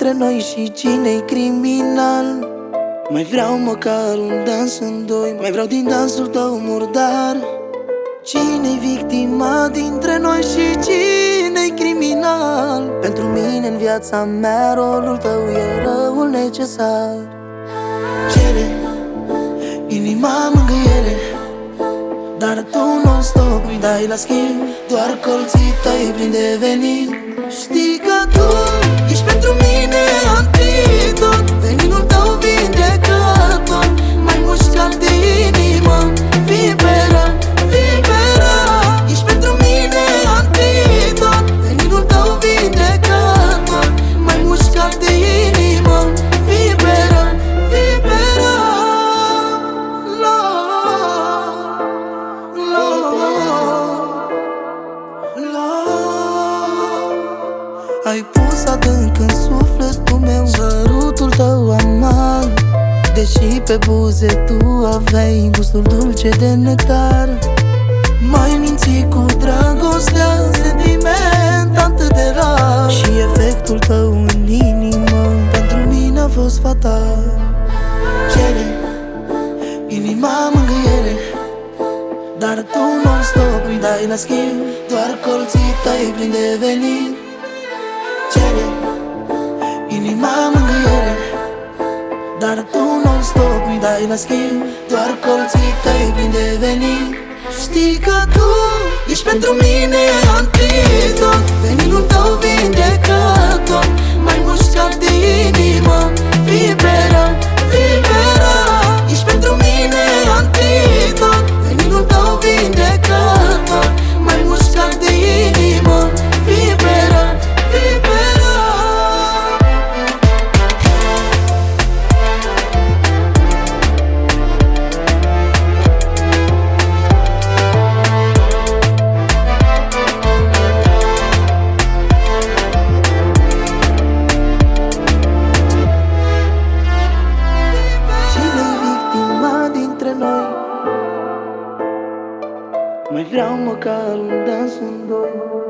dintre noi și cine-i criminal? Mai vreau măcar un dans în doi, mai vreau din dansul tău murdar. Cine-i victima dintre noi și cine-i criminal? Pentru mine în viața mea rolul tău e răul necesar. Cere inima mângâiere, dar tu non-stop îmi dai la schimb doar colții tăi plini de venin. Știi că tu ești pentru mine antidot, veninul tău vindecător, mai mușcat de inimă, viperă, viperă. Ești pentru mine antidot, veninul tău vindecător, mai mușcat de inimă, viperă, viperă. Ai pus adânc în sufletul meu sărutul tău amar, deși pe buze tu aveai gustul dulce de nectar. M-ai mințit cu dragostea, sentiment atât de rar, și efectul tău în inimă pentru mine a fost fatal. Cere inima mângâiere, dar tu non-stop îmi dai la schimb doar colții tăi plini de venin. Cere inima mângâiere, dar tu non-stop îmi dai la schimb doar colții tăi plini de venin. Știi că tu ești pentru mine antidot, veninul tău vindecător, mai mușcat de inimă, viperă, viperă. Ești pentru mine antidot, veninul tău vindecător, mai mușcat de inimă, viperă, viperă. Cine-i victima dintre noi? Mai vreau măcar un dans în doi.